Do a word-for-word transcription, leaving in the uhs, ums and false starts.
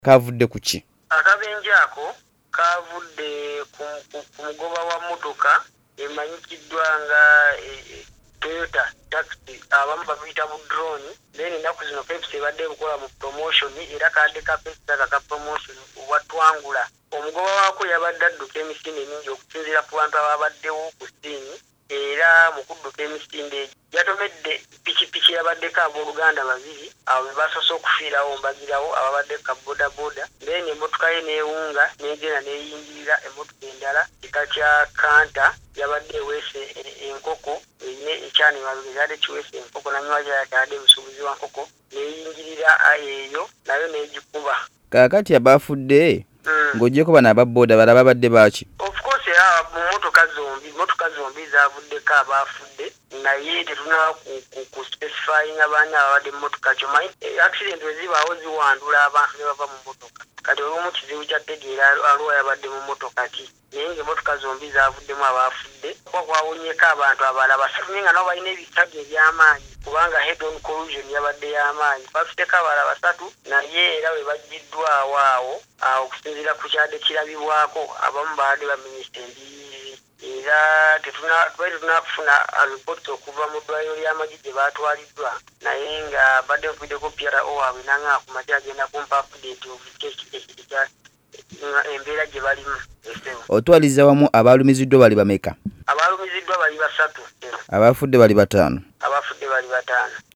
kavudde ku ki? Akabenje ako kavudde ku ku mugoba wa motoka emanyikiddwa nga e, Toyota taxi abamu babiyita bu drone then ennaku zino Pepsi ebadde bukola mu promotion era kadde ka Pepsi ka promotion watwangula omugoba waako yabadde adduka emisinde mingi okusinziira ku bantu ababaddewo ku ssiini era mu kudduka emisinde yatomedde pikipiki yabaddeko abooluganda babiri abo basoose okufiirawo mbagirawo ababadde ka boda boda then emmotoka ye neewunga n'egenda neeyingirira emmotoka endala kika kya kanta yabadde eweese enkoko eyine ekyanimabega yadde kiweese enkoko nanywa gyayatadde busuubuzi wa nkoko neeyingirira eyo nayo neegikuba. Kaakati abaafudde ng'oggyeko bano ababooda bala babadde baaki? Of course era mu motoka zombi motoka zombi zaavuddeko abaafudde naye tetunaba ku specifying abaani ababadde mu motoka kyo manyi accident bwe zibaawo ziwandula abantu ne bava mu motoka kati olumu kizibu kya tegeera aluwa yabadde mu motoka ki naye ng'emmotoka zombi zaavuddemu abaafudde kuba kwawonyeko abantu abalala basatu naye nga nabo balina ebisagi eby'amaanyi kubanga head on collision yabadde y'amaanyi bafiteko abalala basatu naye era bwe baggiddwawo awo awo okusinziira ku kyadde kirabibwako abamu baadde baminisita embiiri era tetubadde tunakufuna reports okuva mu ddwaliro ly'amagye gye baatwaliddwa naye nga badde nfuddeko P R O waabwe nanga ku makya agenda kumpa update of embeera gye balimu. Otwaliza wamu abaalumiziddwa bali bameka? Abaalumiziddwa bali basatu. Abaafudde bali bataano? Abaafudde bali bataano.